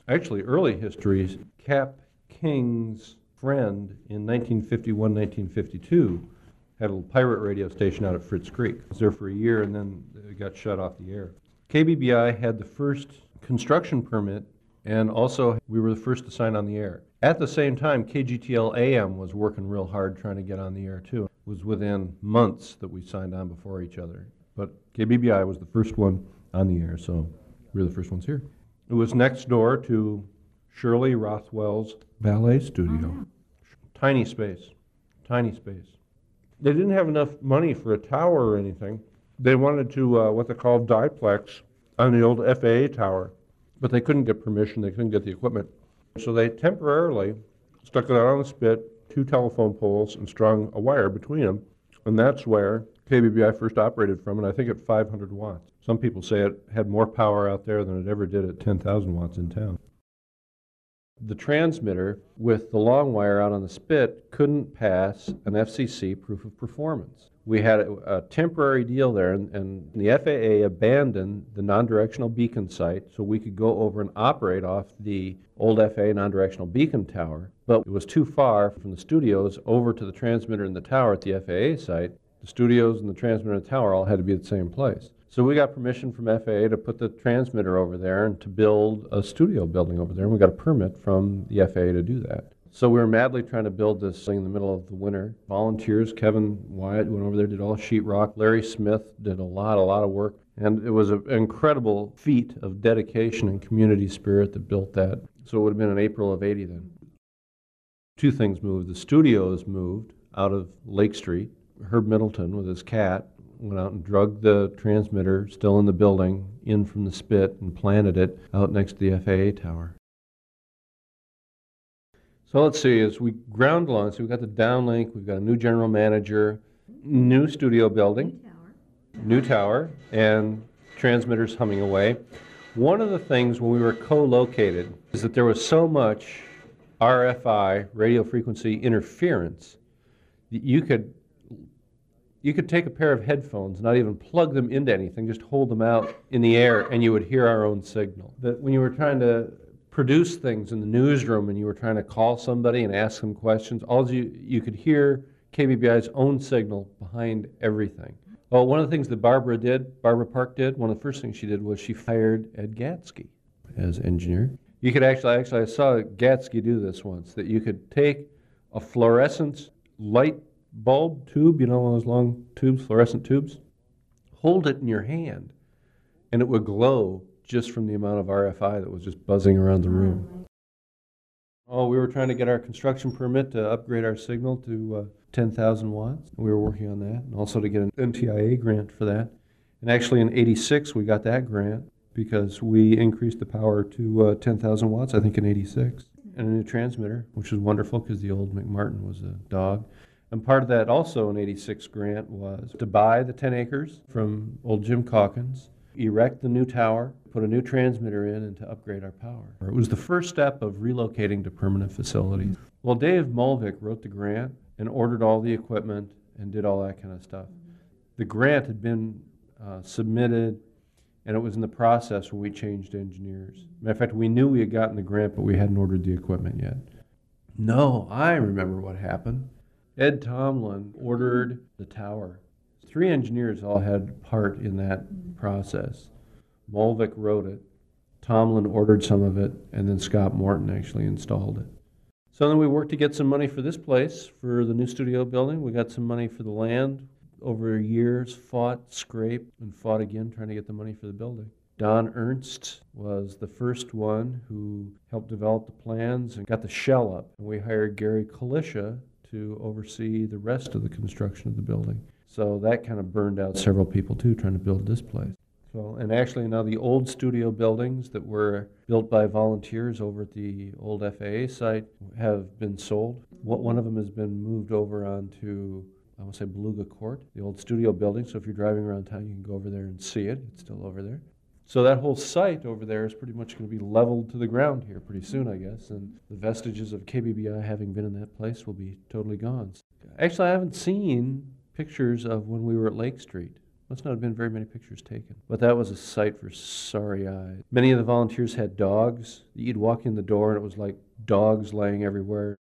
Actually, early history, Cap King's friend in 1951, 1952 had a pirate radio station out at Fritz Creek. It was there for a year and then it got shut off the air. KBBI had the first construction permit, and also we were the first to sign on the air. At the same time, KGTL AM was working real hard trying to get on the air too. It was within months that we signed on before each other. But KBBI was the first one on the air, so we were the first ones here. It was next door to Shirley Rothwell's ballet studio. Tiny space, tiny space. They didn't have enough money for a tower or anything. They wanted to, what they called diplex on the old FAA tower, but they couldn't get permission, they couldn't get the equipment. So they temporarily stuck it out on the spit, 2 telephone poles, and strung a wire between them, and that's where KBBI first operated from, and I think at 500 watts. Some people say it had more power out there than it ever did at 10,000 watts in town. The transmitter with the long wire out on the spit couldn't pass an FCC proof of performance. We had a temporary deal there, and the FAA abandoned the non-directional beacon site so we could go over and operate off the old FAA non-directional beacon tower, but it was too far from the studios over to the transmitter and the tower at the FAA site. The studios and the transmitter and the tower all had to be at the same place. So we got permission from FAA to put the transmitter over there and to build a studio building over there, and we got a permit from the FAA to do that. So we were madly trying to build this thing in the middle of the winter. Volunteers, Kevin Wyatt went over there, did all sheetrock. Larry Smith did a lot of work. And it was an incredible feat of dedication and community spirit that built that. So it would have been in April of '80 then. 2 things moved. The studios moved out of Lake Street. Herb Middleton with his cat went out and drug the transmitter, still in the building, in from the spit and planted it out next to the FAA tower. So let's see, as we ground along, so we've got the downlink, we've got a new general manager, new studio building, new tower, and transmitters humming away. One of the things when we were co-located is that there was so much RFI, radio frequency interference, that you could take a pair of headphones, not even plug them into anything, just hold them out in the air, and you would hear our own signal. That when you were trying to produce things in the newsroom and you were trying to call somebody and ask them questions, all you could hear KBBI's own signal behind everything. Well, one of the things that Barbara Park did, one of the first things she did was she fired Ed Gatsky as engineer. You could actually, I saw Gatsky do this once, that you could take a fluorescent light bulb tube, you know, one of those long tubes, fluorescent tubes, hold it in your hand, and it would glow just from the amount of RFI that was just buzzing around the room. Oh, we were trying to get our construction permit to upgrade our signal to 10,000 watts. We were working on that, and also to get an NTIA grant for that. And actually in '86 we got that grant because we increased the power to 10,000 watts, I think in '86. And a new transmitter, which was wonderful because the old McMartin was a dog. And part of that also in '86 grant was to buy the 10 acres from old Jim Calkins, erect the new tower, put a new transmitter in, and to upgrade our power. It was the first step of relocating to permanent facilities. Well, Dave Mulvick wrote the grant and ordered all the equipment and did all that kind of stuff. The grant had been submitted, and it was in the process when we changed engineers. Matter of fact, we knew we had gotten the grant, but we hadn't ordered the equipment yet. No, I remember what happened. Ed Tomlin ordered the tower. 3 engineers all had part in that process. Mulvick wrote it, Tomlin ordered some of it, and then Scott Morton actually installed it. So then we worked to get some money for this place, for the new studio building. We got some money for the land. Over years, fought, scraped, and fought again trying to get the money for the building. Don Ernst was the first one who helped develop the plans and got the shell up. And we hired Gary Kalisha to oversee the rest of the construction of the building. So that kind of burned out several people too, trying to build this place. So, and actually now the old studio buildings that were built by volunteers over at the old FAA site have been sold. One of them has been moved over onto, I want to say, Beluga Court, the old studio building. So if you're driving around town, you can go over there and see it. It's still over there. So that whole site over there is pretty much going to be leveled to the ground here pretty soon, I guess. And the vestiges of KBBI having been in that place will be totally gone. Actually, I haven't seen pictures of when we were at Lake Street. Must not have been very many pictures taken. But that was a sight for sorry eyes. Many of the volunteers had dogs. You'd walk in the door and it was like dogs laying everywhere.